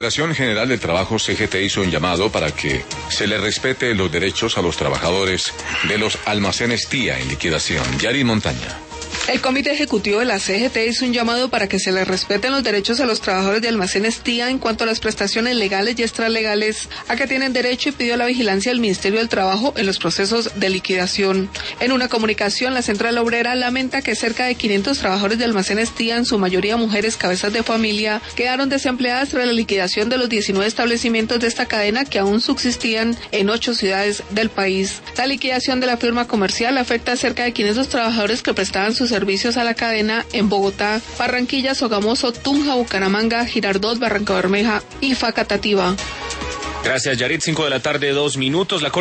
La Confederación General del Trabajo, CGT, hizo un llamado para que se le respete los derechos a los trabajadores de los almacenes TIA en liquidación. Yari Montaña. El Comité Ejecutivo de la CGT hizo un llamado para que se les respeten los derechos a los trabajadores de almacenes TIA en cuanto a las prestaciones legales y extralegales a que tienen derecho y pidió la vigilancia del Ministerio del Trabajo en los procesos de liquidación. En una comunicación, la Central Obrera lamenta que cerca de 500 trabajadores de almacenes TIA, en su mayoría mujeres cabezas de familia, quedaron desempleadas tras la liquidación de los 19 establecimientos de esta cadena que aún subsistían en 8 ciudades del país. La liquidación de la firma comercial afecta a cerca de 500 trabajadores que prestaban sus servicios a la cadena en Bogotá, Barranquilla, Sogamoso, Tunja, Bucaramanga, Girardot, Barrancabermeja y Facatativá. Gracias, Yarit. 5 de la tarde, 2 minutos.